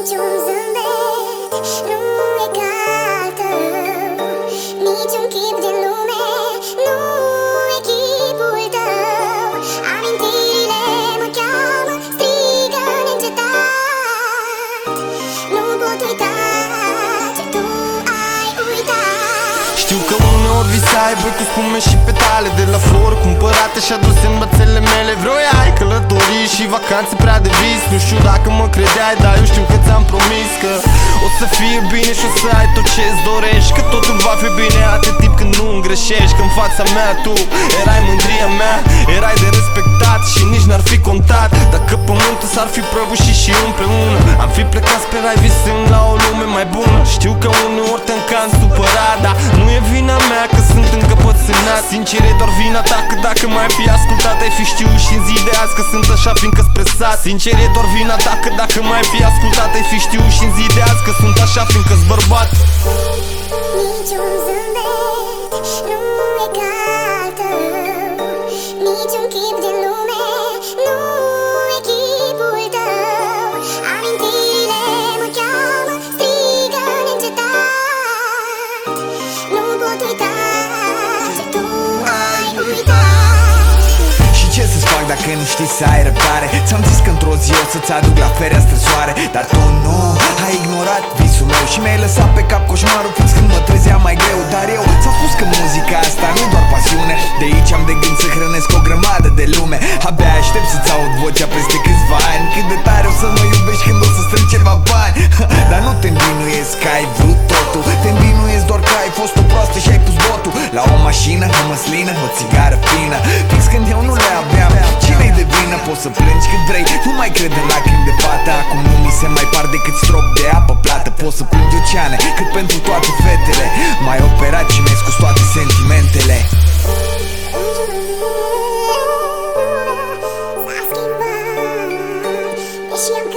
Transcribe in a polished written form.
Niciun zâmbet nu e ca al tău, niciun chip din lume nu e chipul tău. Amintirile mă cheamă, strigă neîncetat. Nu pot uita ce tu ai uitat. Știu că uneori visai, băi, cu spume și petale de la flori cumpărate și aduse în bățele mele. Vroiai călătorii și vacanțe prea de vis. Nu știu dacă mă credeai, dar eu știu că ți-am promis că o să fie bine și o să ai tot ce-ți dorești, că totul va fi bine atât timp când nu îngreșești. Că în fața mea tu erai mândria mea, erai de respectat și nici n-ar fi contat dacă pământul s-ar fi prăbușit și împreună am fi plecat spre rai visând la o lume mai bună. Știu că uneori te încam supărat, dar nu e vina mea că sunt încăpățânat. Sincer e doar vina ta că dacă m-ai fi ascultat ai fi știut și în zi de azi că sunt așa fiindcă-s presat. Sincer e doar vina ta că dacă m-ai fi ascultat ai fi știut și în zi de azi că sunt așa fiindcă-s bărbat. Niciun zâmbet nu e ca al tău, niciun chip din lume nu e chipul tău. Amintirile mă cheamă, strigă neîncetat. Nu pot uita ce tu ai uitat. Și ce să-ți fac dacă nu știi să ai răbdare? Ți-am zis că într-o zi o să-ți aduc la fereastră soare, dar tu nu ai ignorat visul meu și mi-ai lăsat pe cap coșmarul fix când mă trezeam mai greu. Dar eu ți-am spus că muzica asta nu-i doar pasiune, de aici am de gând să hrănesc o grămadă de lume. Abia aștept să-ți aud vocea peste câțiva ani, cât de tare o să mă iubești când o să strâng ceva bani. Dar nu te învinuiesc că ai vrut totul, te învinuiesc doar că ai fost o proastă și ai pus botul la o mașină, o măslină, o țigară fină, fix când eu nu le aveam. Cine-i de vină? Poți să plângi cât vrei, nu mai cred în lacrimi de fată. Acum nu mi se mai par decât strop de apă plată. Poți să plângi oceane, cât pentru toate fetele. M-ai operat și mi-ai scos toate sentimentele. S-a schimbat, deși am